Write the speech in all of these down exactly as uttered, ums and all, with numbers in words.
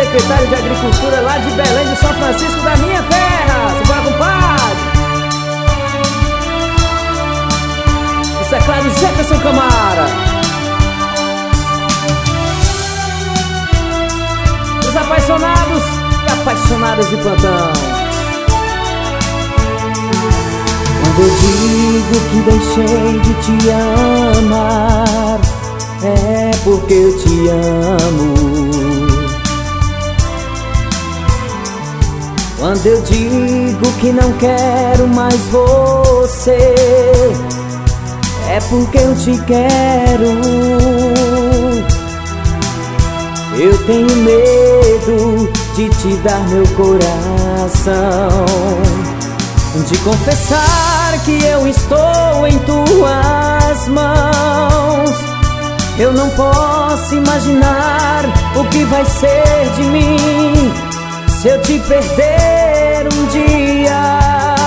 secretário de Agricultura lá de Belém de São Francisco, da minha terra. Simbora, compadre. Isso é claro, Jefferson Camara. Os apaixonados e apaixonadas de plantão. Quando eu digo que deixei de te amar, é porque eu te amo. Quando eu digo que não quero mais você, é porque eu te quero. Eu tenho medo de te dar meu coração, de confessar que eu estou em tuas mãos. Eu não posso imaginar o que vai ser de mim se eu te perder um dia.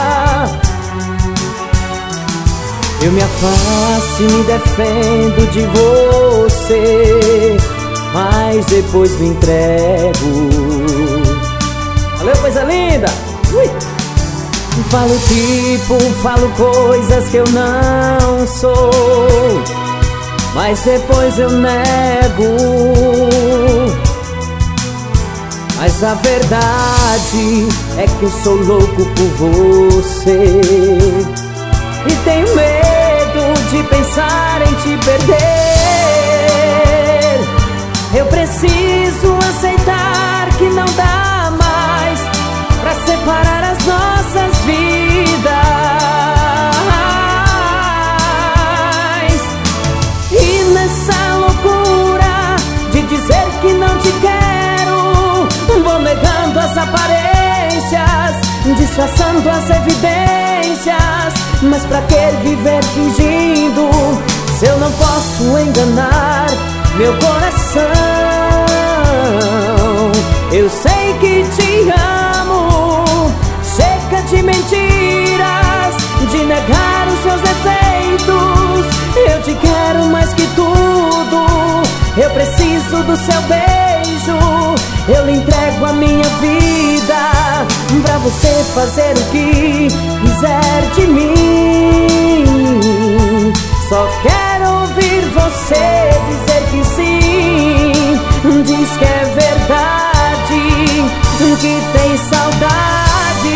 Eu me afasto e me defendo de você, mas depois me entrego. Valeu, coisa linda! Ui. Falo tipo, falo coisas que eu não sou, mas depois eu nego. Mas a verdade é que eu sou louco por você e tenho medo de pensar em te perder. Eu preciso aceitar que não dá mais pra separar as nossas vidas. E nessa loucura de dizer que não te quero, vou negando as aparências, disfarçando as evidências. Mas pra que viver fingindo, se eu não posso enganar meu coração? Eu sei que te amo, chega de mentiras, de negar os seus defeitos. Eu te quero mais que tudo, eu preciso do seu beijo. Eu lhe entrego a minha vida pra você fazer o que quiser de mim. Só quero ouvir você dizer que sim. Diz que é verdade, que tem saudade,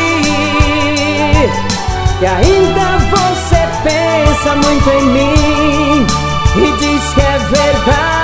que ainda você pensa muito em mim. E diz que é verdade,